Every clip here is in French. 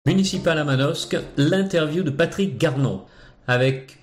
Municipal à Manosque, l'interview de Patrick Garnon. Avec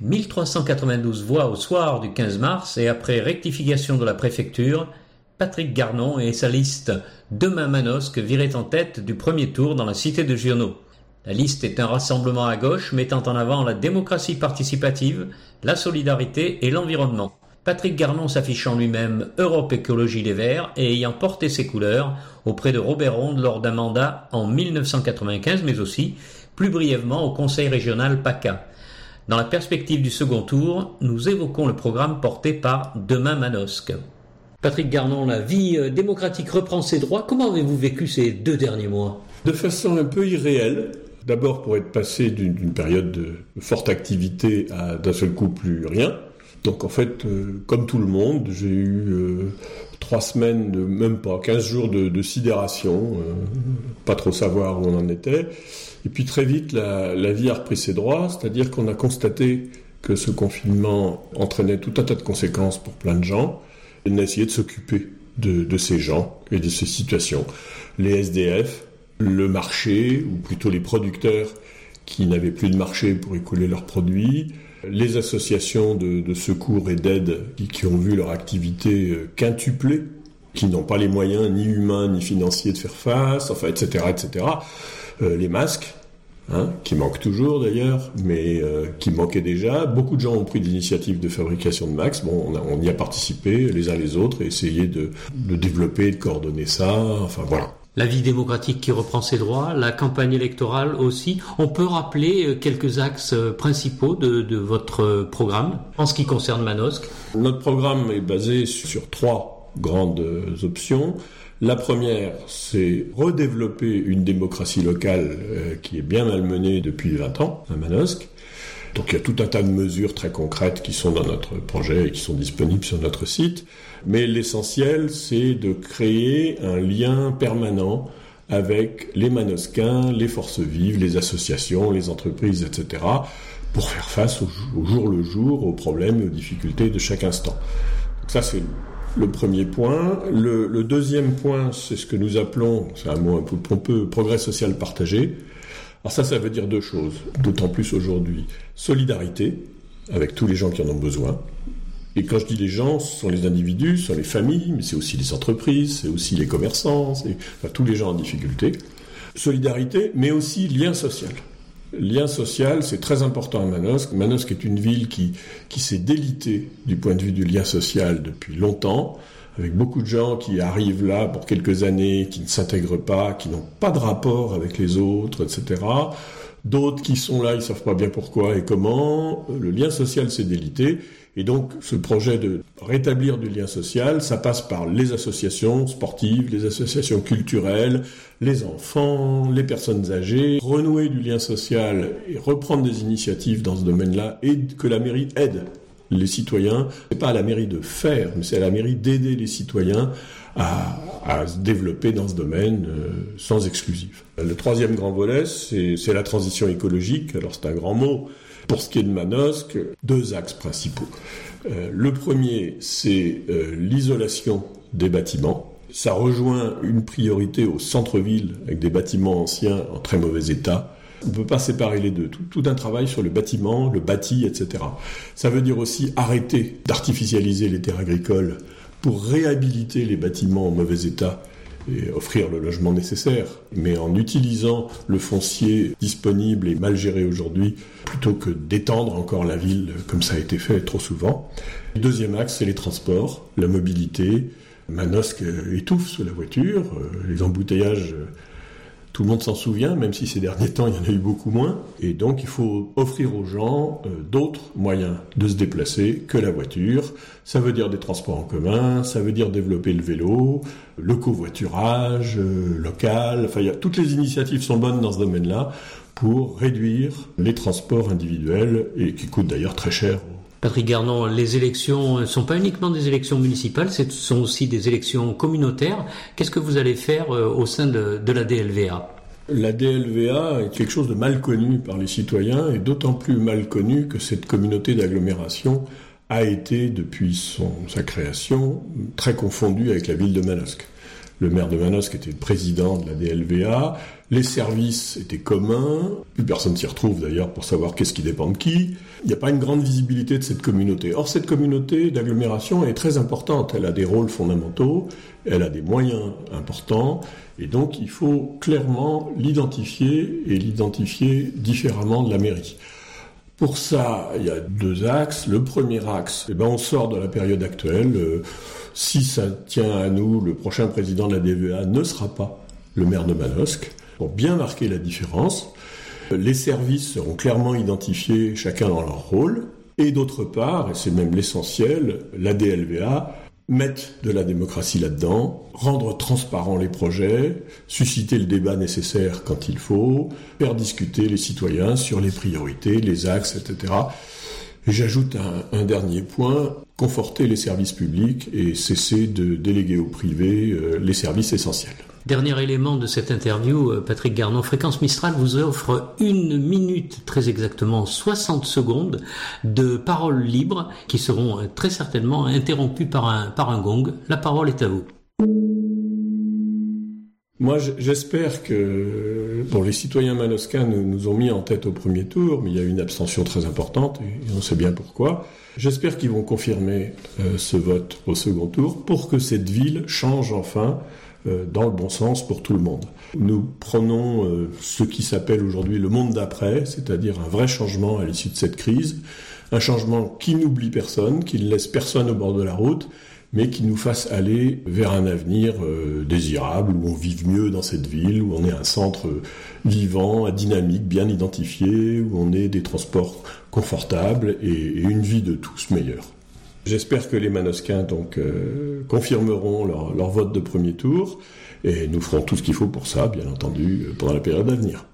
1392 voix au soir du 15 mars et après rectification de la préfecture, Patrick Garnon et sa liste Demain Manosque viraient en tête du premier tour dans la cité de Giono. La liste est un rassemblement à gauche mettant en avant la démocratie participative, la solidarité et l'environnement. Patrick Garnon s'affichant lui-même Europe Écologie Les Verts et ayant porté ses couleurs auprès de Robert Ronde lors d'un mandat en 1995, mais aussi, plus brièvement, au Conseil régional PACA. Dans la perspective du second tour, nous évoquons le programme porté par Demain Manosque. Patrick Garnon, la vie démocratique reprend ses droits. Comment avez-vous vécu ces 2 derniers mois ? De façon un peu irréelle. D'abord pour être passé d'une période de forte activité à d'un seul coup plus rien. Donc en fait, comme tout le monde, j'ai eu 3 semaines, même pas, 15 jours de sidération, pas trop savoir où on en était. Et puis très vite, la vie a repris ses droits, c'est-à-dire qu'on a constaté que ce confinement entraînait tout un tas de conséquences pour plein de gens. Et on a essayé de s'occuper de ces gens et de ces situations. Les SDF, le marché, ou plutôt les producteurs qui n'avaient plus de marché pour écouler leurs produits, les associations de secours et d'aide qui ont vu leur activité quintuplée, qui n'ont pas les moyens ni humains ni financiers de faire face, enfin, etc., etc. Les masques, qui manquent toujours d'ailleurs, mais qui manquaient déjà. Beaucoup de gens ont pris des initiatives de fabrication de masques. Bon, on y a participé les uns les autres et essayé de développer, de coordonner ça, enfin voilà. La vie démocratique qui reprend ses droits, la campagne électorale aussi. On peut rappeler quelques axes principaux de votre programme en ce qui concerne Manosque. Notre programme est basé sur 3 grandes options. La première, c'est redévelopper une démocratie locale qui est bien malmenée depuis 20 ans à Manosque. Donc il y a tout un tas de mesures très concrètes qui sont dans notre projet et qui sont disponibles sur notre site. Mais l'essentiel, c'est de créer un lien permanent avec les Manosquins, les forces vives, les associations, les entreprises, etc., pour faire face au jour le jour, aux problèmes et aux difficultés de chaque instant. Donc ça, c'est le premier point. Le deuxième point, c'est ce que nous appelons, c'est un mot un peu pompeux, progrès social partagé. Alors ça veut dire 2 choses, d'autant plus aujourd'hui. Solidarité, avec tous les gens qui en ont besoin. Et quand je dis les gens, ce sont les individus, ce sont les familles, mais c'est aussi les entreprises, c'est aussi les commerçants, c'est tous les gens en difficulté. Solidarité, mais aussi lien social. Lien social, c'est très important à Manosque. Manosque est une ville qui s'est délitée du point de vue du lien social depuis longtemps, avec beaucoup de gens qui arrivent là pour quelques années, qui ne s'intègrent pas, qui n'ont pas de rapport avec les autres, etc. D'autres qui sont là, ils ne savent pas bien pourquoi et comment. Le lien social s'est délité. Et donc, ce projet de rétablir du lien social, ça passe par les associations sportives, les associations culturelles, les enfants, les personnes âgées, renouer du lien social et reprendre des initiatives dans ce domaine-là et que la mairie aide les citoyens. C'est pas à la mairie de faire, mais c'est à la mairie d'aider les citoyens à se développer dans ce domaine sans exclusif. Le 3e grand volet, c'est la transition écologique. Alors c'est un grand mot. Pour ce qui est de Manosque, 2 axes principaux. Le premier, c'est l'isolation des bâtiments. Ça rejoint une priorité au centre-ville, avec des bâtiments anciens en très mauvais état. On ne peut pas séparer les deux. Tout un travail sur le bâtiment, le bâti, etc. Ça veut dire aussi arrêter d'artificialiser les terres agricoles pour réhabiliter les bâtiments en mauvais état et offrir le logement nécessaire, mais en utilisant le foncier disponible et mal géré aujourd'hui, plutôt que d'étendre encore la ville comme ça a été fait trop souvent. Le 2e axe, c'est les transports, la mobilité. Manosque étouffe sous la voiture, les embouteillages, tout le monde s'en souvient, même si ces derniers temps, il y en a eu beaucoup moins. Et donc, il faut offrir aux gens d'autres moyens de se déplacer que la voiture. Ça veut dire des transports en commun, ça veut dire développer le vélo, le covoiturage local. Enfin, toutes les initiatives sont bonnes dans ce domaine-là pour réduire les transports individuels et qui coûtent d'ailleurs très cher. Patrick Garnon, les élections ne sont pas uniquement des élections municipales, ce sont aussi des élections communautaires. Qu'est-ce que vous allez faire au sein de la DLVA ? La DLVA est quelque chose de mal connu par les citoyens et d'autant plus mal connu que cette communauté d'agglomération a été, depuis sa création, très confondue avec la ville de Manosque. Le maire de Manosque était le président de la DLVA. Les services étaient communs. Plus personne s'y retrouve d'ailleurs pour savoir qu'est-ce qui dépend de qui. Il n'y a pas une grande visibilité de cette communauté. Or, cette communauté d'agglomération est très importante. Elle a des rôles fondamentaux, elle a des moyens importants. Et donc, il faut clairement l'identifier et l'identifier différemment de la mairie. Pour ça, il y a 2 axes. Le premier axe, on sort de la période actuelle. Si ça tient à nous, le prochain président de la DVA ne sera pas le maire de Manosque, pour bien marquer la différence. Les services seront clairement identifiés, chacun dans leur rôle. Et d'autre part, et c'est même l'essentiel, la DLVA mettre de la démocratie là-dedans, rendre transparents les projets, susciter le débat nécessaire quand il faut, faire discuter les citoyens sur les priorités, les axes, etc. Et j'ajoute un dernier point, conforter les services publics et cesser de déléguer au privé les services essentiels. Dernier élément de cette interview, Patrick Garnon, Fréquence Mistral vous offre 1 minute, très exactement 60 secondes de paroles libres qui seront très certainement interrompues par un gong. La parole est à vous. Moi, j'espère que les citoyens manosquins nous ont mis en tête au premier tour, mais il y a eu une abstention très importante et on sait bien pourquoi. J'espère qu'ils vont confirmer ce vote au second tour pour que cette ville change enfin dans le bon sens pour tout le monde. Nous prenons ce qui s'appelle aujourd'hui le monde d'après, c'est-à-dire un vrai changement à l'issue de cette crise, un changement qui n'oublie personne, qui ne laisse personne au bord de la route, mais qui nous fasse aller vers un avenir désirable, où on vive mieux dans cette ville, où on est un centre vivant, dynamique, bien identifié, où on ait des transports confortables et une vie de tous meilleure. J'espère que les Manosquins confirmeront leur vote de premier tour et nous ferons tout ce qu'il faut pour ça, bien entendu, pendant la période à venir.